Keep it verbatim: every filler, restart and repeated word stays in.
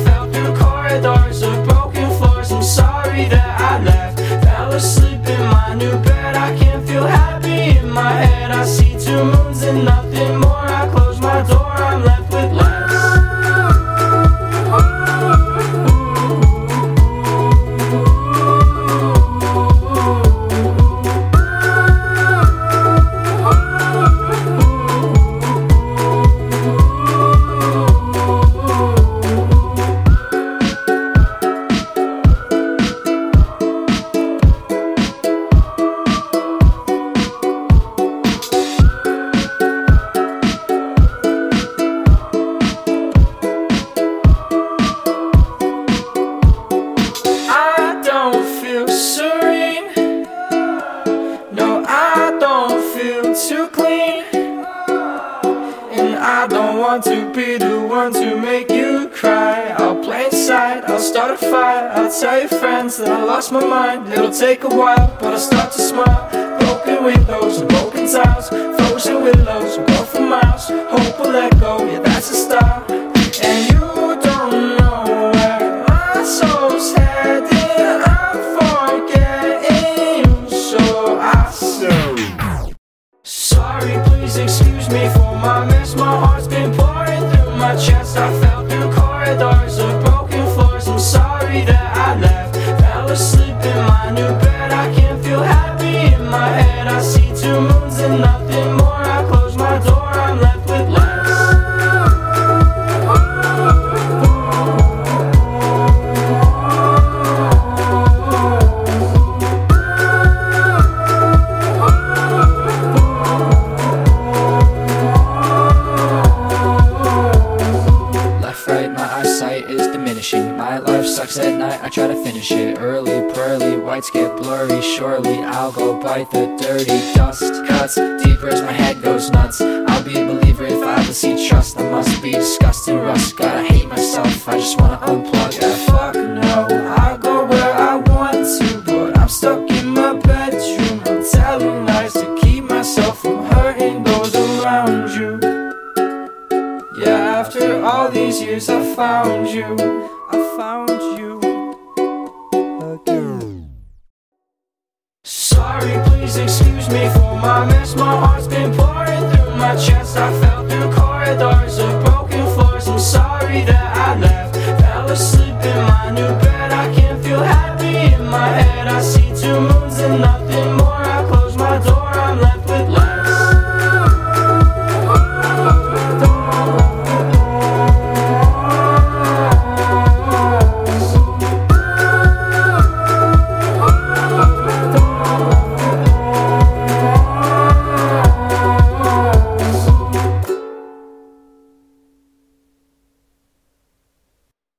fell through corridors of broken floors. I'm sorry that I left. Fell asleep in my new bed. I can't feel happy in my head. I see two moons and nothing more. I close my door, I'm left with less. Too clean, and I don't want to be the one to make you cry. I'll play inside, I'll start a fire, I'll tell your friends that I lost my mind. It'll take a while, but I'll start to smile. Broken windows and broken tiles, frozen willows, we'll go for miles. Hope will let go, yeah that's the style. And you don't know where my soul's headed. I'm forgetting you, so I say sorry, please excuse me for my mess. My heart's been pouring through my chest. I fell through corridors of broken floors. I'm sorry that I left. Fell asleep in my new bed. I can't feel happy in my head. I see two moons and nothing more. I close my door, I'm left with less. My life sucks at night, I try to finish it early, pearly, whites get blurry. Surely I'll go bite the dirty dust. Cuts deeper as my head goes nuts. I'll be a believer if I ever see trust. I must be disgusting rust. Gotta hate myself, I just wanna unplug. Yeah, fuck no, I'll go where I want to, but I'm stuck in my bedroom. I'm telling lies to keep myself from hurting those around you. Yeah, after all these years I found you, I found you again. Sorry, please excuse me for my mess. My heart's been pouring through my chest. I fell through corridors of broken floors. I'm sorry that I left. Fell asleep in my new bed. I can't feel happy in my head. I see two moons and nothing more.